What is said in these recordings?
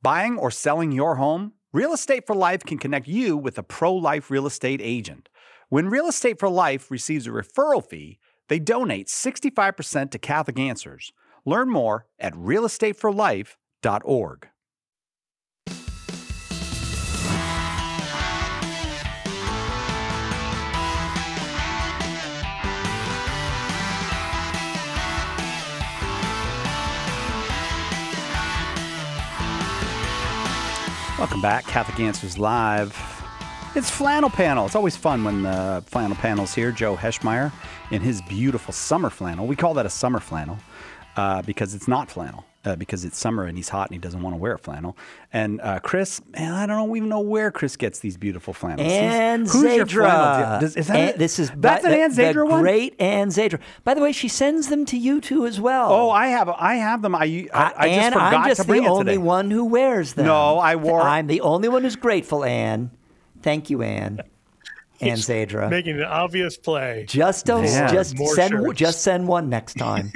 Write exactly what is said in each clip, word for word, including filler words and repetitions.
Buying or selling your home? Real Estate for Life can connect you with a pro-life real estate agent. When Real Estate for Life receives a referral fee, they donate sixty-five percent to Catholic Answers. Learn more at real estate for life dot org. Welcome back, Catholic Answers Live. It's Flannel Panel. It's always fun when the Flannel Panel's here. Joe Heschmeyer in his beautiful summer flannel. We call that a summer flannel uh, because it's not flannel, uh, because it's summer and he's hot and he doesn't want to wear a flannel. And uh, Chris, man, I don't know, even know where Chris gets these beautiful flannels. Ann Who's, who's your flannel? Zadra. Does, is that Ann, it? this is That's the, an Ann Zadra the one? Great Ann Zadra. By the way, she sends them to you too as well. Oh, I have I have them. I, I, I just Ann, forgot I'm just to bring the it only today. one who wears them. No, I wore- I'm the only one who's grateful, Ann. Thank you, Ann. Ann Zadra. Making an obvious play. Just don't. Yeah. Just More send. shirts. Just send one next time.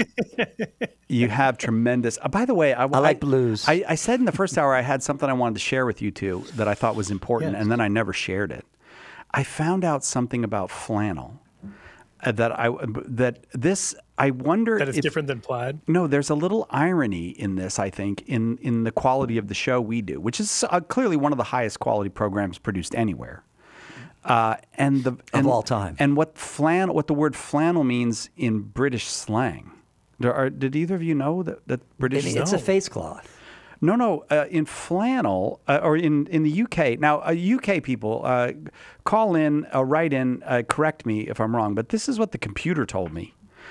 You have tremendous. Uh, by the way, I, I like blues. I, I said in the first hour I had something I wanted to share with you two that I thought was important, Yes. and then I never shared it. I found out something about flannel uh, that I that this I wonder That is if, different than plaid. No, there's a little irony in this. I think in in the quality of the show we do, which is uh, clearly one of the highest quality programs produced anywhere. Uh, and the and, all time. and what flannel, what the word flannel means in British slang. There are, did either of you know that, that British? It- it's a face cloth. No, no. Uh, in flannel, uh, or in, in the U K. Now, uh, U K people, uh, call in, uh, write in, uh, correct me if I'm wrong, but this is what the computer told me.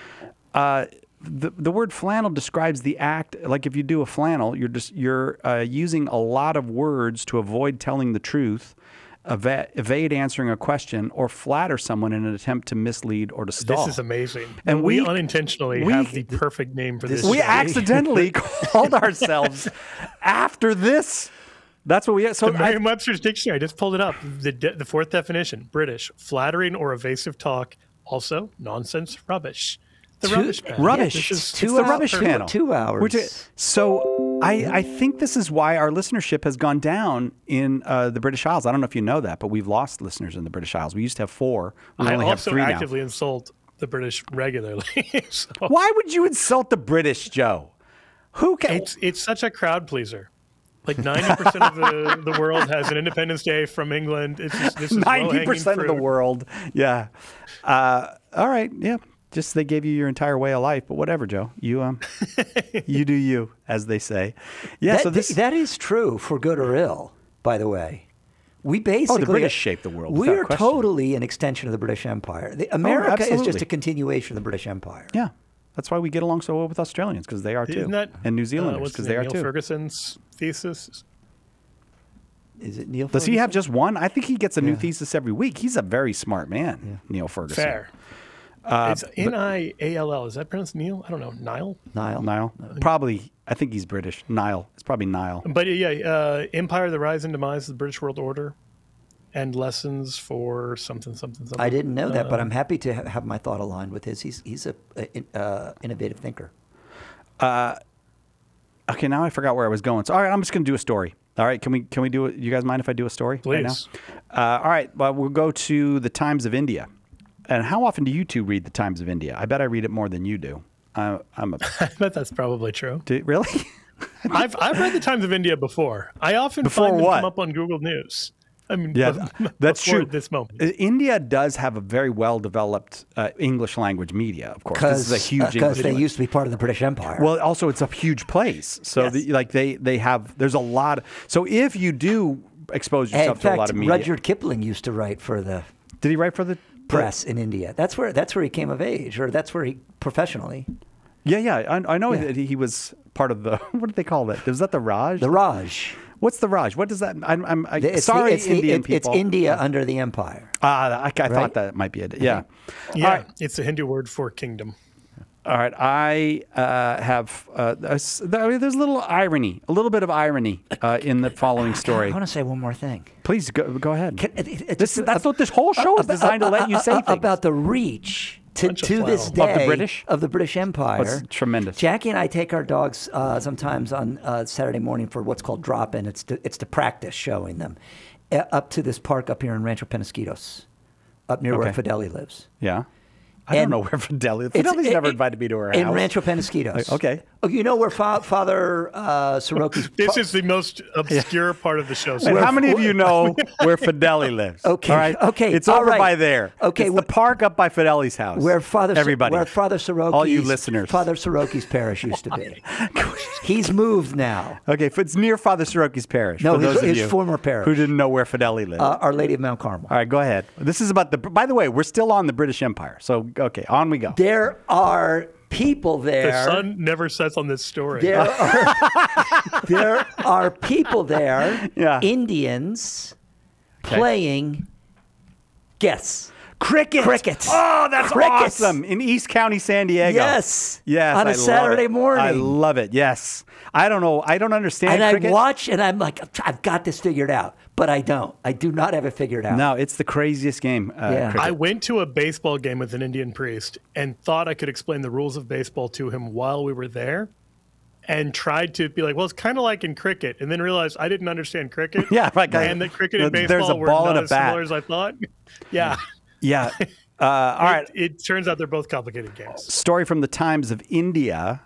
Uh, the the word flannel describes the act. Like if you do a flannel, you're just you're uh, using a lot of words to avoid telling the truth, eva- evade answering a question, or flatter someone in an attempt to mislead or to stall. This is amazing. And And we, we- unintentionally we- have the perfect name for this. this- We show. accidentally called ourselves after this. That's what we. So The I, Merriam-Webster's dictionary. I just pulled it up. The de- the fourth definition: British, flattering or evasive talk. Also, nonsense, rubbish. The Two- rubbish panel. Rubbish. This is- It's Two the hours- rubbish panel. Two hours. Which is- so I, I think this is why our listenership has gone down in uh, the British Isles. I don't know if you know that, but we've lost listeners in the British Isles. We used to have four. We I only have also three actively insult the British regularly. so now. Why would you insult the British, Joe? Who can? it's it's such a crowd pleaser. Like ninety percent of the, the world has an Independence Day from England. It's just, this is Ninety low-hanging percent of the fruit. world. Yeah. Uh, all right. Yeah. Just they gave you your entire way of life, but whatever, Joe. You um, you do you, as they say. Yeah. That, so this. that is true for good or ill. By the way, we basically Oh, British shaped the world, We without are question. totally an extension of the British Empire. The, America is just absolutely. a continuation of the British Empire. Yeah. That's why we get along so well with Australians, because they are too, Isn't that, and New uh, Zealanders, what's because his they name, are Neil too. Ferguson's thesis. Is it Neil? Does he have Ferguson? just one? I think he gets a new thesis every week. He's a very smart man, Neil Ferguson. Fair. Uh, it's N I A L L. Is that pronounced Neil? I don't know. Nile? Nile? Niall, probably. I think he's British. Niall. It's probably Niall. But yeah, uh, Empire, the Rise and Demise of the British World Order, and Lessons for something, something, something. I didn't know that, Uh, but I'm happy to ha- have my thought aligned with his. He's he's a, a uh, innovative thinker. Okay, now I forgot where I was going. So, all right, I'm just going to do a story. All right, can we can we do it? You guys mind if I do a story right now? Please. Uh, all right, well, we'll go to the Times of India. And how often do you two read the Times of India? I bet I read it more than you do. I, I'm a I bet that's probably true. do, really. I've I've read the Times of India before. I often Before find them what? come up on Google News. I mean, Yeah, bef- that's before true. This moment. Uh, India does have a very well developed uh, English language media, of course. This is a huge because English they language. used to be part of the British Empire. Well, also it's a huge place, so Yes. the, like they they have there's a lot. Of, so if you do expose in yourself to a fact, lot of media, Rudyard Kipling used to write for the did he write for the press in India. That's where that's where he came of age, or that's where he professionally. Yeah, yeah, I, I know Yeah. that he was part of the. What did they call that? Was that the Raj? The Raj. What's the Raj? What does that? I'm, I'm I, It's sorry, the, it's the- Indian it- people. It's India under the empire. Ah, I, I thought Right? that might be it. Yeah. Yeah, All right. it's a Hindu word for kingdom. All right. I uh, have. Uh, a s- there- there's a little irony, a little bit of irony uh, in the following story. I want to say one more thing. Please go, go ahead. Can- it- it- This, just that's a- what this whole show is about- designed to let you say uh, things. about the reach to, Bunch of to this flannel. day Of the British? of the British Empire. That's tremendous. Jackie and I take our dogs uh, sometimes on uh, Saturday morning for what's called drop-in. It's to, it's to practice showing them uh, up to this park up here in Rancho Penasquitos, up near where Okay. Fideli lives. Yeah. I And don't know where Fidelia. It's- Fideli's it- never it- invited me to her in house. Rancho Penasquitos. Okay. Oh, you know where fa- Father uh, Soroki's This is the most obscure part of the show. So And Where- how many of you know where Fideli lives? Okay, All right. okay, It's all over right. by there. Okay, It's the wh- park up by Fideli's house. where Father Everybody. where Father Soroki's All you listeners. Father Soroki's parish used to be. He's moved now. Okay, if it's near Father Soroki's parish. No, for his- those of his you former parish. who didn't know where Fideli lived. Uh, Our Lady of Mount Carmel. All right, go ahead. This is about the. By the way, we're still on the British Empire. So okay, on we go. There are people there. the sun never sets on this story. There are, there are people there, Yeah. Indians, playing, guess. Cricket. Cricket. Oh, that's Cricket. awesome in East County, San Diego. Yes. Yes. On a I love Saturday it. morning. I love it. Yes. I don't know. I don't understand And cricket. I watch and I'm like, I've got this figured out, but I don't. I do not have it figured out. No, it's the craziest game. Uh, Yeah. cricket. I went to a baseball game with an Indian priest and thought I could explain the rules of baseball to him while we were there and tried to be like, well, it's kind of like in cricket, and then realized I didn't understand cricket. Yeah, like I- and that cricket and there's baseball a were ball not and a as bat. similar as I thought. Yeah. Yeah. Uh, all right. It, it turns out they're both complicated games. Story from the Times of India.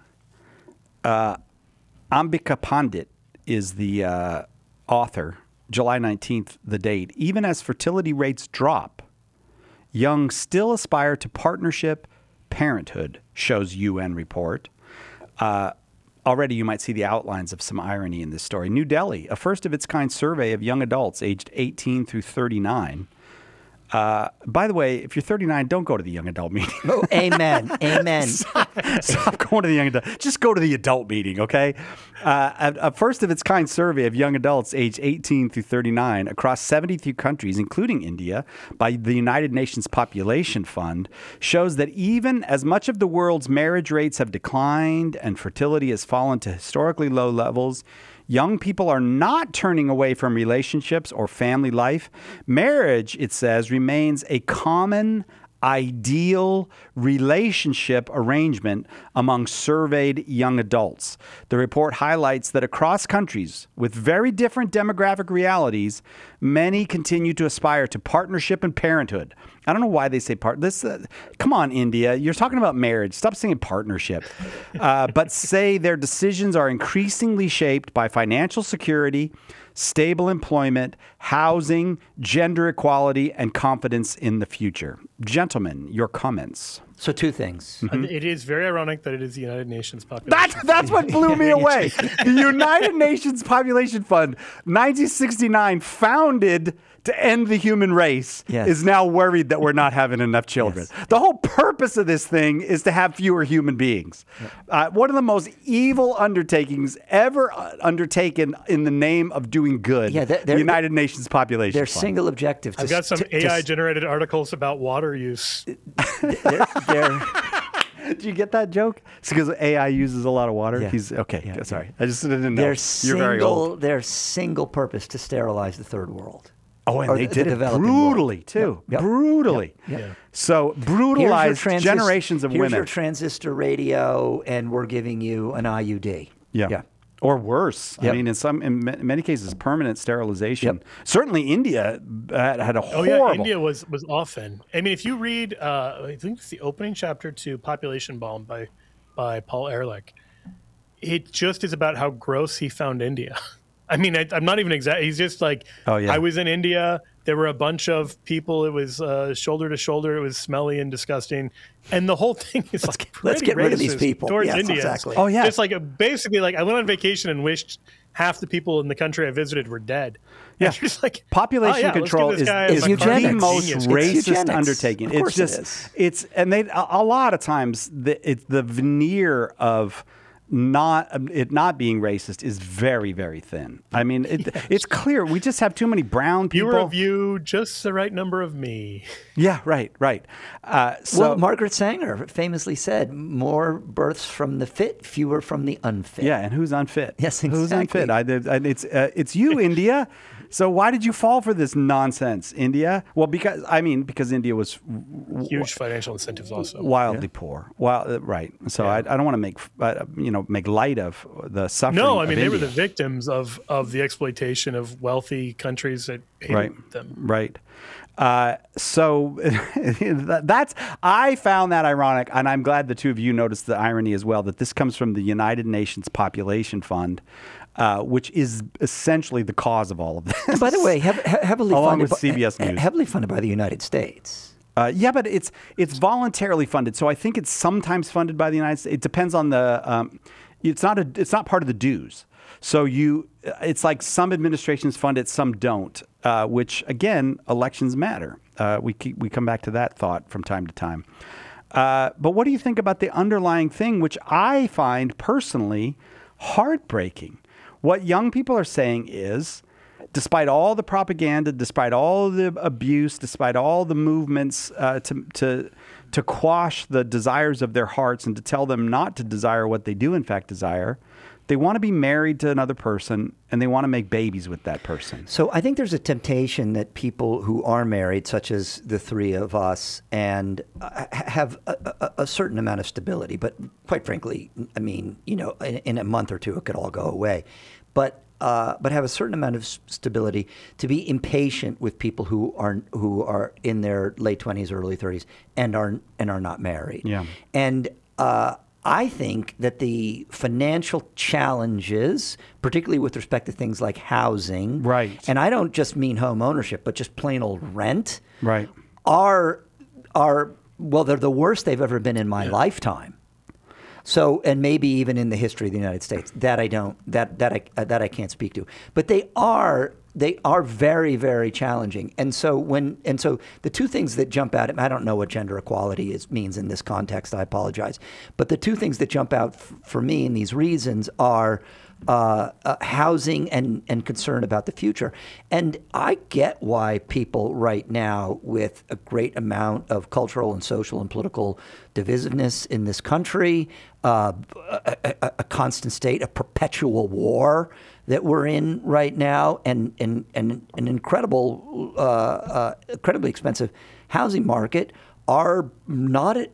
Uh, Ambika Pandit is the uh, author. July nineteenth, the date. Even as fertility rates drop, young still aspire to partnership parenthood, shows U N report. Uh, already you might see the outlines of some irony in this story. New Delhi, a first of its kind survey of young adults aged eighteen through thirty-nine. Uh, by the way, if you're thirty-nine, don't go to the young adult meeting. Oh, amen. Amen. Stop going to the young adult. Just go to the adult meeting, okay? Uh, a, a first of its kind survey of young adults aged eighteen through thirty-nine across seventy-three countries, including India, by the United Nations Population Fund, shows that even as much of the world's marriage rates have declined and fertility has fallen to historically low levels, young people are not turning away from relationships or family life. Marriage, it says, remains a common, ideal relationship arrangement among surveyed young adults. The report highlights that across countries with very different demographic realities, many continue to aspire to partnership and parenthood. I don't know why they say part. This, uh, come on, India, you're talking about marriage. Stop saying partnership. Uh, but say their decisions are increasingly shaped by financial security, stable employment, housing, gender equality, and confidence in the future. Gentlemen, your comments. So two things. Uh, It is very ironic that it is the United Nations population. That's, that's what blew me away. The United Nations Population Fund, nineteen sixty-nine, founded to end the human race, Yes. is now worried that we're not having enough children. Yes. The whole purpose of this thing is to have fewer human beings. Uh, one of the most evil undertakings ever uh, undertaken in the name of doing good, Yeah, they're- the they're- United Nations Population Their Fund. single objective. To, I've got some to, A I To, generated articles about water use. they're, they're, Did you get that joke? It's because A I uses a lot of water. Yeah. He's okay. Yeah, Sorry, I just didn't know. their You're very old. single, their single purpose to sterilize the third world. Oh, and or they the- did the it developing brutally world. too. Yep, yep, Brutally. yep, yep. So Here's your brutalized transis- generations of here's women. your transistor radio, and we're giving you an I U D. yeah. Yeah. Or worse. I Yep. mean, in some, in ma- many cases, permanent sterilization. Yep. Certainly, India had, had a Oh horrible. yeah, India was was often. I mean, if you read, uh, I think it's the opening chapter to Population Bomb by by Paul Ehrlich. It just is about how gross he found India. I mean, I, I'm not even exact. He's just like, Oh, yeah. I was in India. There were a bunch of people. It was uh, shoulder to shoulder. It was smelly and disgusting. And the whole thing is like let's pretty get rid of these racist people. towards Yes, Indians. exactly. Oh, yeah. It's like a, basically like I went on vacation and wished half the people in the country I visited were dead. Yeah. And you're just like Population oh, yeah, let's give control this is, guy is a eugenics. McCarthy the most genius. It's racist eugenics. undertaking. Of It's course it just is. it's and they a, a lot of times the it's the veneer of not it not being racist is very very thin. I mean, it, it's clear we just have too many brown people. Fewer of you, just the right number of me. Yeah, right, right. Uh, so well, Margaret Sanger famously said, "More births from the fit, fewer from the unfit." yeah, and who's unfit? Yes, Who's exactly. unfit? I, I, it's uh, it's you, India. So why did you fall for this nonsense, India? Well, because I mean, because India was Huge financial incentives also. wildly poor. Well, uh, right. So I, I don't want to make uh, you know make light of the suffering. No, I of mean they India. were the victims of of the exploitation of wealthy countries that hated Right. them. Right. Uh, so that's I found that ironic, and I'm glad the two of you noticed the irony as well. That this comes from the United Nations Population Fund, uh, which is essentially the cause of all of this. By the way, hev- he- heavily Along funded with by, C B S News. heavily funded by the United States. Uh, yeah, but it's it's voluntarily funded. So I think it's sometimes funded by the United States. It depends on the. Um, it's not a. It's not part of the dues. So you, it's like some administrations fund it, some don't. Uh, which again, elections matter. Uh, we keep, we come back to that thought from time to time. Uh, but what do you think about the underlying thing, which I find personally heartbreaking? What young people are saying is, despite all the propaganda, despite all the abuse, despite all the movements uh, to to to quash the desires of their hearts and to tell them not to desire what they do in fact desire, they want to be married to another person and they want to make babies with that person. So I think there's a temptation that people who are married, such as the three of us, and uh, have a, a, a certain amount of stability, but quite frankly, I mean, you know, in, in a month or two, it could all go away. But uh, but have a certain amount of s- stability to be impatient with people who are who are in their late twenties, early thirties, and are and are not married. Yeah. And uh, I think that the financial challenges, particularly with respect to things like housing, Right. and I don't just mean home ownership, but just plain old rent, Right. are are well, they're the worst they've ever been in my lifetime. So, and maybe even in the history of the United States, that I don't, that that I uh, that I can't speak to. But they are they are very very challenging. And so when and so the two things that jump out at me, I don't know what gender equality is means in this context. I apologize. But the two things that jump out f- for me in these reasons are uh, uh, housing and and concern about the future. And I get why people right now, with a great amount of cultural and social and political divisiveness in this country, uh, a, a, a constant state of perpetual war that we're in right now, and and, and an incredible, uh, uh, incredibly expensive housing market, are not at,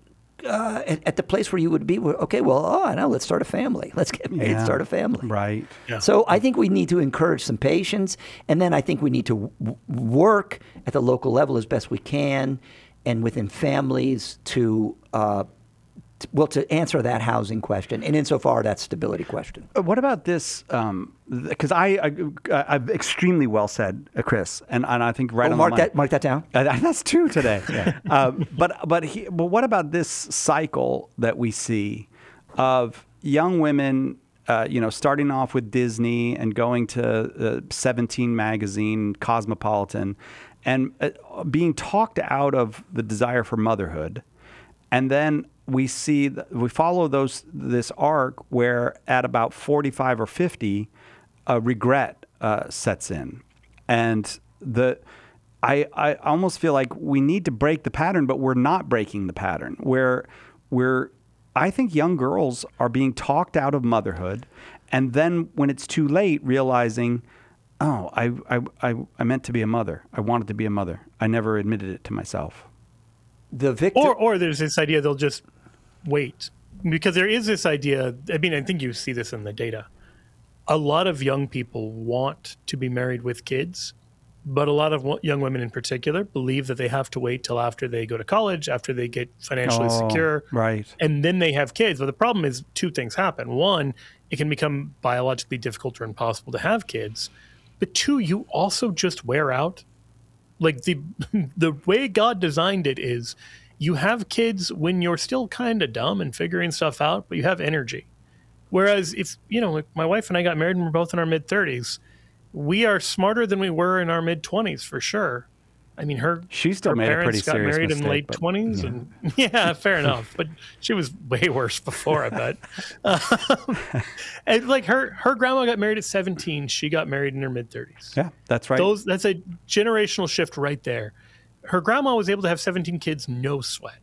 uh, at, at the place where you would be. Where, okay, well, oh, now let's start a family. Let's get married and Yeah. start a family. Right. Yeah. So I think we need to encourage some patience, and then I think we need to w- work at the local level as best we can, and within families to, uh, t- well, to answer that housing question, and insofar that stability question. Uh, What about this? Because I, I, I've extremely well said, uh, Chris, and, and I think right Oh, on mark the money. that, mark that down. Uh, that's two today. uh, but but he, but what about this cycle that we see of young women, uh, you know, starting off with Disney and going to uh, Seventeen magazine, Cosmopolitan, and uh, being talked out of the desire for motherhood, and then we see th- we follow those this arc where at about forty-five or fifty, a regret uh, sets in, and the. I, I almost feel like we need to break the pattern, but we're not breaking the pattern. Where we're, I think young girls are being talked out of motherhood, and then when it's too late, realizing, oh, I, I, I, I meant to be a mother. I wanted to be a mother. I never admitted it to myself. The victor. Or, or there's this idea they'll just wait. Because there is this idea, I mean, I think you see this in the data. A lot of young people want to be married with kids, but a lot of wo- young women in particular believe that they have to wait till after they go to college, after they get financially Oh, secure, right. and then they have kids. But the problem is two things happen. One, it can become biologically difficult or impossible to have kids. But two, you also just wear out. Like the the way God designed it is you have kids when you're still kind of dumb and figuring stuff out, but you have energy. Whereas if, you know, like my wife and I got married and we're both in our mid thirties, we are smarter than we were in our mid twenties for sure. I mean, her She still her made a parents pretty got serious married in mistake, late but- twenties, and yeah, fair enough. But she was way worse before, I bet. Um, and like her, her grandma got married at seventeen. She got married in her mid thirties. Yeah, that's right. Those that's a generational shift right there. Her grandma was able to have seventeen kids, no sweat.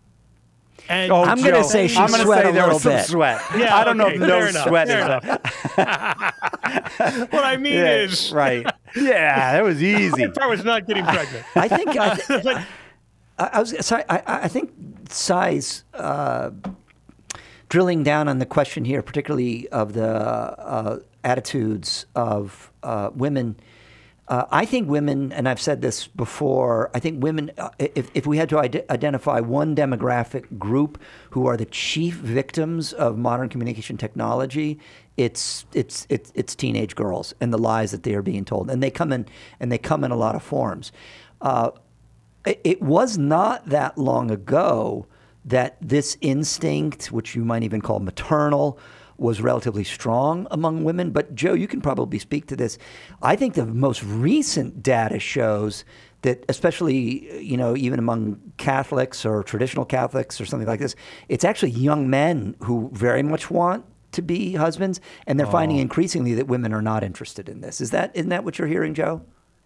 And Oh, I'm gonna Joe, say she I'm gonna sweat say a there was little some bit. sweat. Yeah, I don't okay, know if no fair enough, sweat fair is enough. a, what I mean yeah, is, right. Yeah, that was easy. The part was not getting pregnant. I think I, th- But I, I was sorry. I, I think Cy's uh, drilling down on the question here, particularly of the uh, attitudes of uh, women. Uh, I think women, and I've said this before, I think women, uh, if, if we had to ide- identify one demographic group who are the chief victims of modern communication technology, it's it's it's it's teenage girls and the lies that they are being told, and they come in and they come in a lot of forms. Uh, it, it was not that long ago that this instinct, which you might even call maternal, was relatively strong among women. But Joe, you can probably speak to this. I think the most recent data shows that, especially, you know, even among Catholics or traditional Catholics or something like this, it's actually young men who very much want to be husbands, and they're oh. finding increasingly that women are not interested in this. Is that isn't that what you're hearing, Joe?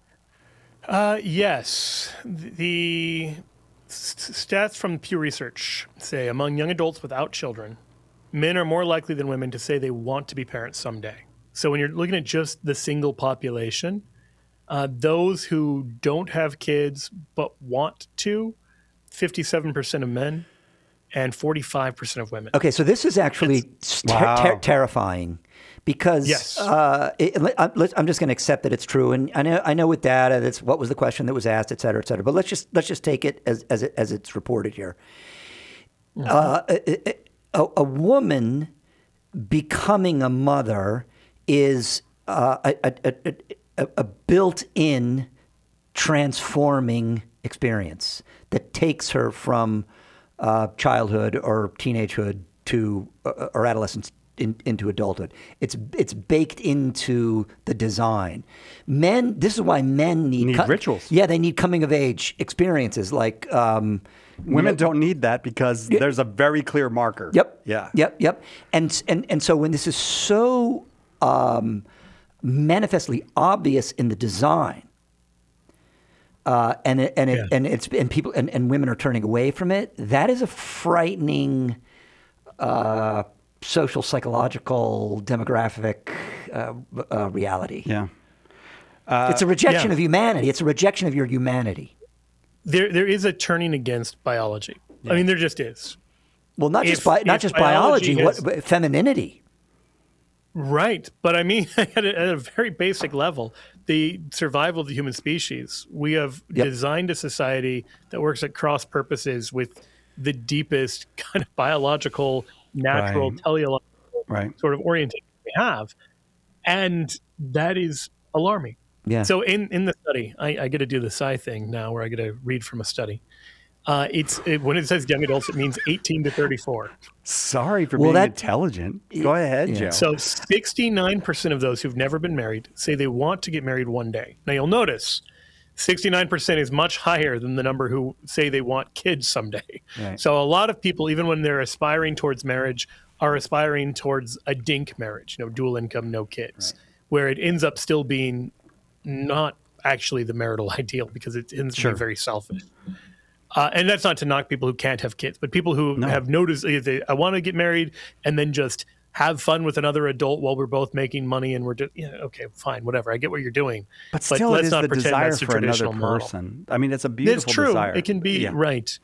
Uh, yes. The stats from Pew Research say among young adults without children, men are more likely than women to say they want to be parents someday. So when you're looking at just the single population, uh, those who don't have kids but want to, fifty-seven percent of men and forty-five percent of women. Okay, so this is actually ter- wow. ter- terrifying because yes. uh, it, I'm just going to accept that it's true. And I know, I know with data, that's what was the question that was asked, et cetera, et cetera. But let's just let's just take it as as, it, as it's reported here. Mm-hmm. Uh, it, it, A, a woman becoming a mother is uh, a, a, a, a built-in transforming experience that takes her from uh, childhood or teenagehood to uh, or adolescence in, into adulthood. It's it's baked into the design. Men. This is why men need, need co- rituals. Yeah, they need coming of age experiences like. Um, Women you know, don't need that because yeah. there's a very clear marker. Yep. Yeah. Yep. Yep. And and and so when this is so um, manifestly obvious in the design, uh, and it, and it, yeah. and it's and people and, and women are turning away from it, that is a frightening uh, social, psychological, demographic uh, uh, reality. Yeah. Uh, it's a rejection yeah. of humanity. It's a rejection of your humanity. There, there is a turning against biology. Yeah. I mean, there just is. Well, not if, just bi- not just biology, biology has, what but femininity. Right, but I mean, at a, at a very basic level, the survival of the human species. We have yep. designed a society that works at cross purposes with the deepest kind of biological, natural, right. teleological right. sort of orientation we have, and that is alarming. Yeah. So in, in the study, I, I get to do the Sci thing now where I get to read from a study. Uh, it's it, when it says young adults, it means eighteen to thirty-four. Sorry for well, being that, intelligent. Go ahead, yeah. Joe. So sixty-nine percent of those who've never been married say they want to get married one day. Now you'll notice sixty-nine percent is much higher than the number who say they want kids someday. Right. So a lot of people, even when they're aspiring towards marriage, are aspiring towards a dink marriage, you know, dual income, no kids, right. where it ends up still being not actually the marital ideal because it ends sure. to be very selfish. Uh, and that's not to knock people who can't have kids, but people who no. have noticed, they, I want to get married and then just have fun with another adult while we're both making money and we're just, yeah, okay, fine, whatever. I get what you're doing. But still, but let's it is not the pretend desire that's the for another traditional person. Model. I mean, it's a beautiful It's true. desire. It can be, yeah. right.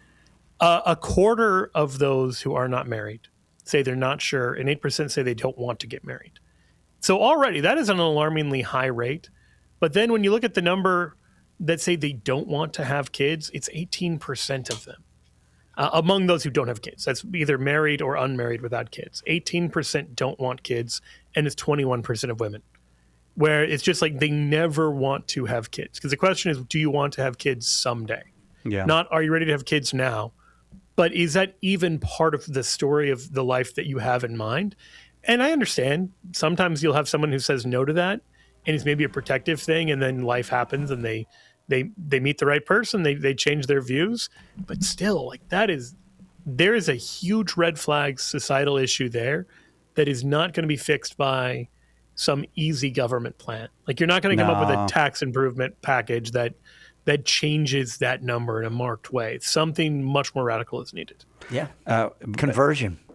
Uh, a quarter of those who are not married say they're not sure, and eight percent say they don't want to get married. So already, that is an alarmingly high rate. But then when you look at the number that say they don't want to have kids, it's eighteen percent of them. Uh, among those who don't have kids, that's either married or unmarried without kids. eighteen percent don't want kids, and it's twenty-one percent of women. Where it's just like they never want to have kids. Because the question is, do you want to have kids someday? Yeah. Not, are you ready to have kids now? But is that even part of the story of the life that you have in mind? And I understand. Sometimes you'll have someone who says no to that, and it's maybe a protective thing, and then life happens, and they they they meet the right person, they they change their views. But still, like that is, there is a huge red flag societal issue there that is not going to be fixed by some easy government plan. Like you're not going to come no. up with a tax improvement package that that changes that number in a marked way. Something much more radical is needed. Yeah. Uh, Conversion.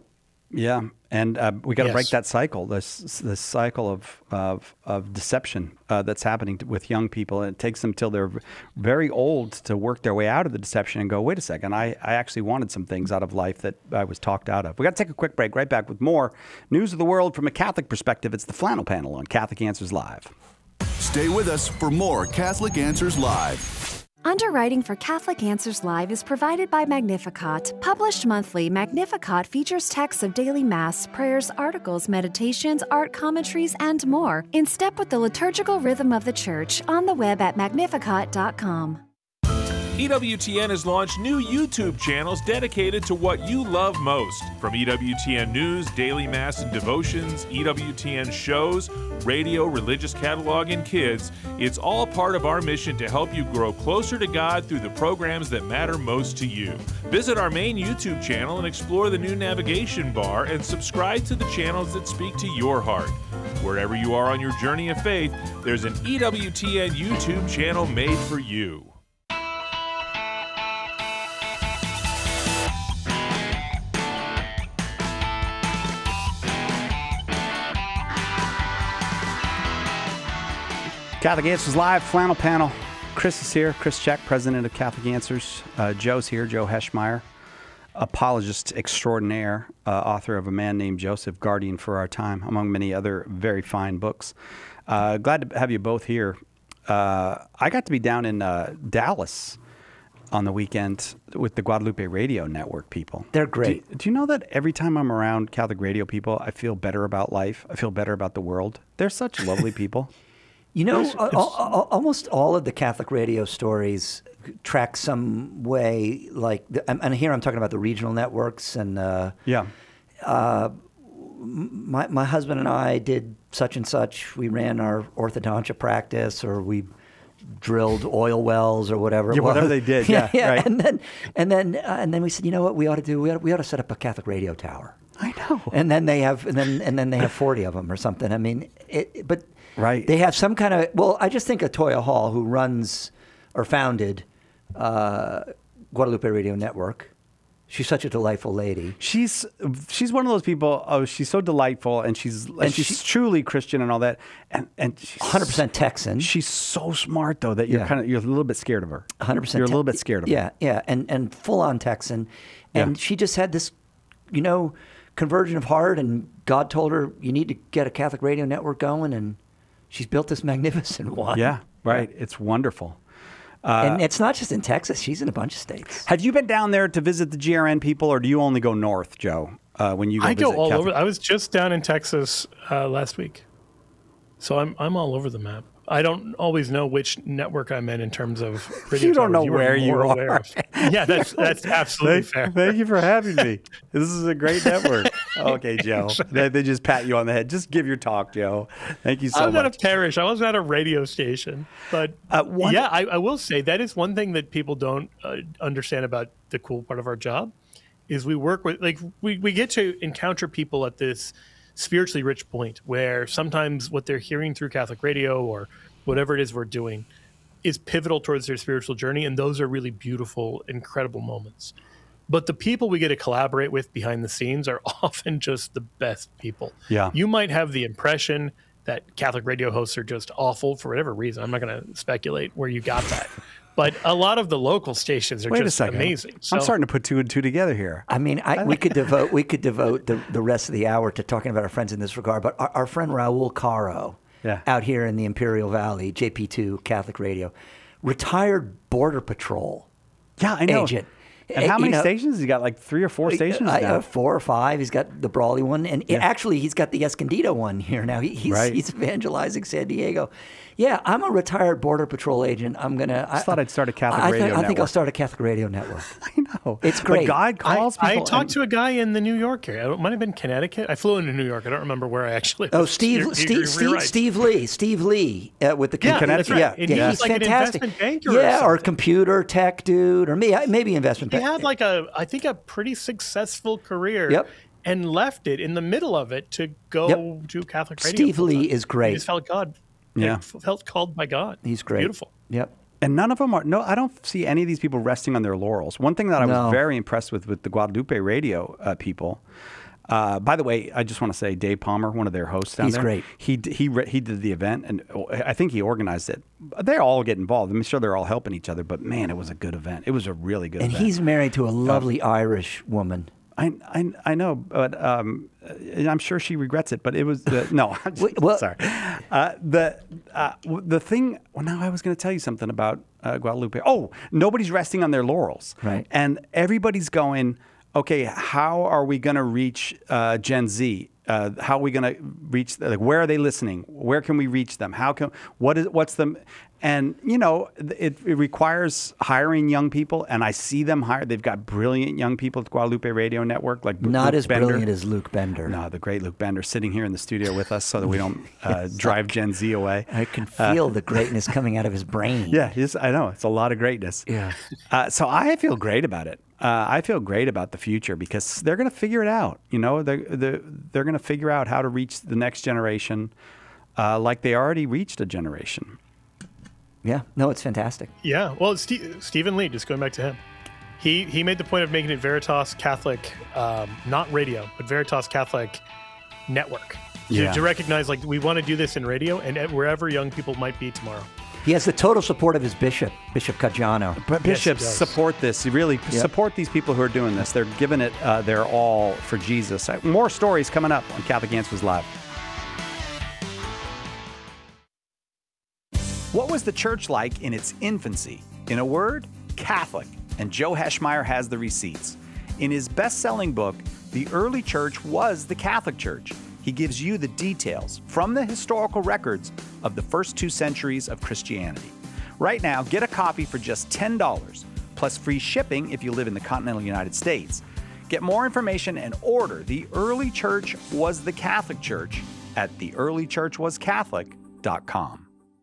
Yeah, and uh, we got to Yes. break that cycle. This this cycle of of, of deception uh, that's happening to, with young people, and it takes them till they're very old to work their way out of the deception and go, wait a second, I, I actually wanted some things out of life that I was talked out of. We got to take a quick break. Right back with more news of the world from a Catholic perspective. It's the Flannel Panel on Catholic Answers Live. Stay with us for more Catholic Answers Live. Underwriting for Catholic Answers Live is provided by Magnificat. Published monthly, Magnificat features texts of daily Mass, prayers, articles, meditations, art commentaries, and more, in step with the liturgical rhythm of the Church, on the web at magnificat dot com. E W T N has launched new YouTube channels dedicated to what you love most. From E W T N News, Daily Mass and Devotions, E W T N shows, radio, religious catalog, and kids, it's all part of our mission to help you grow closer to God through the programs that matter most to you. Visit our main YouTube channel and explore the new navigation bar and subscribe to the channels that speak to your heart. Wherever you are on your journey of faith, there's an E W T N YouTube channel made for you. Catholic Answers Live, Flannel Panel. Chris is here. Chris Check, president of Catholic Answers. Uh, Joe's here, Joe Heschmeyer, apologist extraordinaire, uh, author of A Man Named Joseph, Guardian for Our Time, among many other very fine books. Uh, glad to have you both here. Uh, I got to be down in uh, Dallas on the weekend with the Guadalupe Radio Network people. They're great. Do, do you know that every time I'm around Catholic radio people, I feel better about life? I feel better about the world. They're such lovely people. You know, al- al- almost all of the Catholic radio stories track some way, like, the, and here I'm talking about the regional networks, and uh, Yeah. my my husband and I did such and such. We ran our orthodontia practice, or we drilled oil wells, or whatever. It Yeah, was. whatever they did, yeah, yeah. right. And then and then uh, and then we said, you know what, we ought to do? We ought, we ought to set up a Catholic radio tower. I know. And then they have, and then and then they have forty of them or something. I mean, it, but Right. they have some kind of. Well, I just think of Toya Hall, who runs or founded uh, Guadalupe Radio Network. She's such a delightful lady. She's she's one of those people. Oh, she's so delightful, and she's and she's she- truly Christian and all that. And and she's one hundred percent Texan. She's so smart though that you're Yeah. kind of you're a little bit scared of her. one hundred percent You're a Te- little bit scared of her. Yeah, yeah, and and full on Texan, and Yeah. she just had this, you know, conversion of heart, and God told her, you need to get a Catholic radio network going, and she's built this magnificent one. Yeah, right. It's wonderful. and it's not just in Texas; she's in a bunch of states. Have you been down there to visit the G R N people, or do you only go north, Joe? Uh, when you go I go visit all Catholic- over. I was just down in Texas uh, last week, so I'm I'm all over the map. I don't always know which network I'm in in terms of radio You don't towers. know where you more are. aware of- Yeah, that's that's absolutely Thank, fair. thank you for having me. This is a great network. Okay, Joe. They, they just pat you on the head. Just give your talk, Joe. Thank you so I was much. at a parish. I was at a radio station. But Uh, one- yeah, I, I will say that is one thing that people don't uh, understand about the cool part of our job is we work with, like, we, we get to encounter people at this spiritually rich point where sometimes what they're hearing through Catholic radio or whatever it is we're doing is pivotal towards their spiritual journey. And those are really beautiful, incredible moments. But the people we get to collaborate with behind the scenes are often just the best people. Yeah. You might have the impression that Catholic radio hosts are just awful for whatever reason. I'm not going to speculate where you got that. But a lot of the local stations are Wait a just second. amazing. I'm So- starting to put two and two together here. I mean, I, we could devote we could devote the, the rest of the hour to talking about our friends in this regard. But our, our friend Raul Caro, Yeah. out here in the Imperial Valley, J P two Catholic Radio, retired Border Patrol Yeah, I know. agent. And Uh, how you many know, stations? He's got like three or four stations I, now. uh, four or five. He's got the Brawley one, and Yeah. actually, he's got the Escondido one here now. He, he's Right. he's evangelizing San Diego. Yeah, I'm a retired Border Patrol agent. I'm gonna. I thought I'd start a Catholic I, radio I think I'll network. start a Catholic radio network. I know. It's But great. God I, calls I people. talked and- to a guy in the New York area. It might have been Connecticut. I flew into New York. I don't remember where I actually Oh, was. Steve, You're- Steve, you're Steve, right. Steve Lee, Steve Lee uh, with the Yeah, Connecticut. that's right. Yeah, And yeah, he's he's like an fantastic. investment banker or yeah, or something. computer tech dude, or me, maybe investment He banker. had like a, I think, a pretty successful career. Yep. And left it in the middle of it to go Yep. to Catholic radio. Steve full-time. Lee is great. He just felt God. Yeah. Like, felt called by God. He's great. Beautiful. Yep. And none of them are. No, I don't see any of these people resting on their laurels. One thing that I No. was very impressed with with the Guadalupe radio uh, people, Uh, by the way, I just want to say Dave Palmer, one of their hosts down He's there. great. He d- he re- he did the event, and I think he organized it. They all get involved. I'm sure they're all helping each other, but man, it was a good event. It was a really good And event. he's married to a lovely Irish woman. I, I, I know, but um, I'm sure she regrets it. But it was uh, no. I'm just- Wait, what? Sorry. Uh, the uh, the thing. Well, now I was going to tell you something about uh, Guadalupe. Oh, nobody's resting on their laurels, Right. And everybody's going, okay, how are we going to reach uh, Gen Z? Uh, how are we going to reach? Like, where are they listening? Where can we reach them? How can? What is? What's the? And you know, it, it requires hiring young people, and I see them hired. They've got brilliant young people at Guadalupe Radio Network, like Not Luke as Bender. brilliant as Luke Bender. No, the great Luke Bender sitting here in the studio with us, so that we don't uh, drive Gen Z away. I can feel the greatness coming out of his brain. Yeah, yes, I know. It's a lot of greatness. Yeah. Uh, so I feel great about it. Uh, I feel great about the future because they're going to figure it out. You know, they're, they're, they're going to figure out how to reach the next generation uh, like they already reached a generation. Yeah. No, it's fantastic. Yeah. Well, Ste- Stephen Lee, just going back to him, he he made the point of making it Veritas Catholic, um, not radio, but Veritas Catholic Network. To- Yeah. To recognize, like, we want to do this in radio and at wherever young people might be tomorrow. He has the total support of his bishop, Bishop Caggiano. But Yes, he bishops, does. support this. You really support these people who are doing this. They're giving it uh, their all for Jesus. Uh, More stories coming up on Catholic Answers Live. What was the church like in its infancy? In a word, Catholic. And Joe Heschmeyer has the receipts. In his best-selling book, The Early Church Was the Catholic Church, he gives you the details from the historical records of the first two centuries of Christianity. Right now, get a copy for just ten dollars, plus free shipping if you live in the continental United States. Get more information and order The Early Church Was the Catholic Church at the early church was catholic dot com.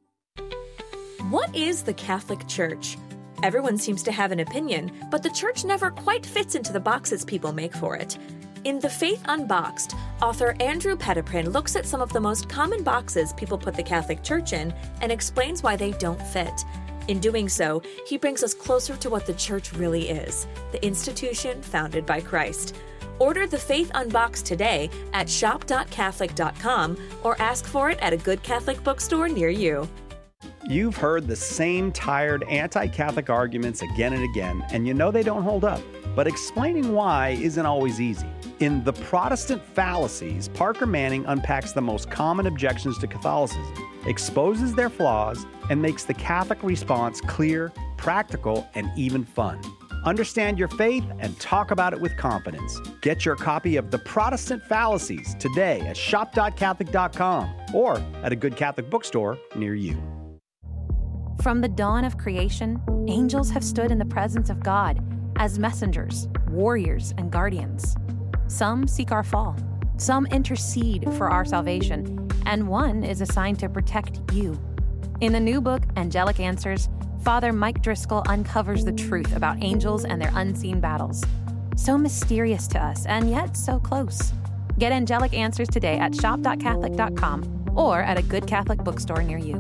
What is the Catholic Church? Everyone seems to have an opinion, but the church never quite fits into the boxes people make for it. In The Faith Unboxed, author Andrew Petiprin looks at some of the most common boxes people put the Catholic Church in and explains why they don't fit. In doing so, he brings us closer to what the church really is, the institution founded by Christ. Order The Faith Unboxed today at shop dot catholic dot com or ask for it at a good Catholic bookstore near you. You've heard the same tired anti-Catholic arguments again and again, and you know they don't hold up. But explaining why isn't always easy. In The Protestant Fallacies, Parker Manning unpacks the most common objections to Catholicism, exposes their flaws, and makes the Catholic response clear, practical, and even fun. Understand your faith and talk about it with confidence. Get your copy of The Protestant Fallacies today at shop dot catholic dot com or at a good Catholic bookstore near you. From the dawn of creation, angels have stood in the presence of God as messengers, warriors, and guardians. Some seek our fall, some intercede for our salvation, and one is assigned to protect you. In the new book, Angelic Answers, Father Mike Driscoll uncovers the truth about angels and their unseen battles. So mysterious to us, and yet so close. Get Angelic Answers today at shop dot catholic dot com or at a good Catholic bookstore near you.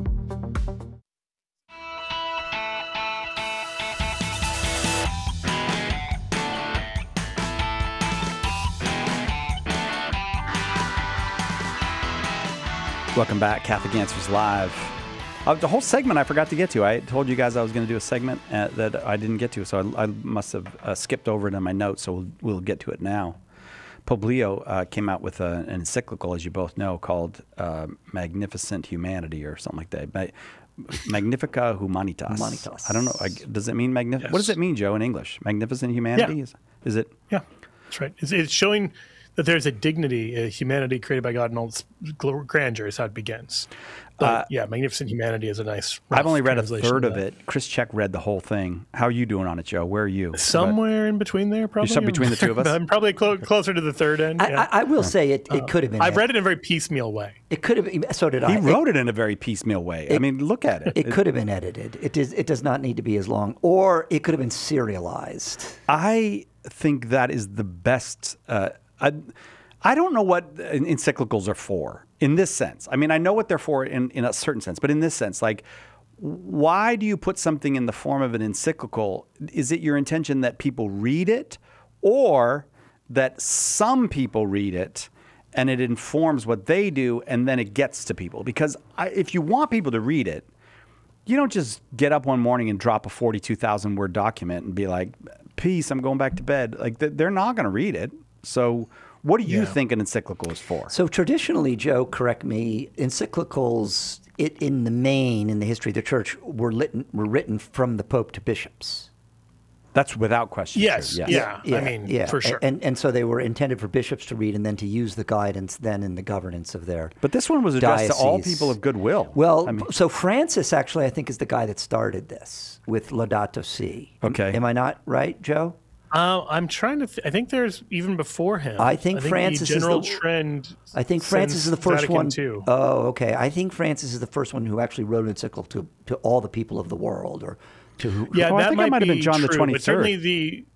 Welcome back, Catholic Answers Live. Uh, the whole segment I forgot to get to. I told you guys I was going to do a segment uh, that I didn't get to, so I, I must have uh, skipped over it in my notes, so we'll, we'll get to it now. Pope Leo uh, came out with a, an encyclical, as you both know, called uh, Magnificent Humanity or something like that. Ma- Magnifica Humanitas. Humanitas. I don't know. I, does it mean magnificent? Yes. What does it mean, Joe, in English? Magnificent Humanity? Yeah. Is, is it? Yeah, that's right. It's, it's showing that there's a dignity, a humanity created by God, and all its gl- grandeur is how it begins. But Uh, yeah, Magnificent Humanity is a nice. I've rough only read a translation third of that. it. Chris Check read the whole thing. How are you doing on it, Joe? Where are you? Somewhere in between there, probably. somewhere between the two of us? I'm probably clo- closer to the third end. I, yeah. I, I will say it, it could have been. I've read it in a very piecemeal way. It could have been. So did I. He It- wrote it in a very piecemeal way. I mean, look at it. It could have been edited. It does. It does not need to be as long, or it could have been serialized. I think that is the best. Uh, I, I don't know what encyclicals are for in this sense. I mean, I know what they're for in, in a certain sense, but in this sense, like, why do you put something in the form of an encyclical? Is it your intention that people read it, or that some people read it and it informs what they do, and then it gets to people. Because I, if you want people to read it, you don't just get up one morning and drop a forty-two thousand word document and be like, peace, I'm going back to bed. Like, they're not going to read it. So what do you Yeah. think an encyclical is for? So traditionally, Joe, correct me, encyclicals it, in the main, in the history of the church, were, written were written from the Pope to bishops. That's without question. Yes, true. yeah. I mean, for sure. And, and so they were intended for bishops to read and then to use the guidance then in the governance of their But this one was addressed to all diocese. people of goodwill. Well, I mean, so Francis actually, I think, is the guy that started this with Laudato Si. Okay. Am I not right, Joe? Uh, I'm trying to. Th- I think there's even before him. I think Francis the is general the- trend. I think Francis since is the first Vatican one. Two. Oh, okay. I think Francis is the first one who actually wrote an encyclical to, to all the people of the world, or to who. Yeah, Oh, I that think it might, might have been be John the true, twenty-third. But certainly the.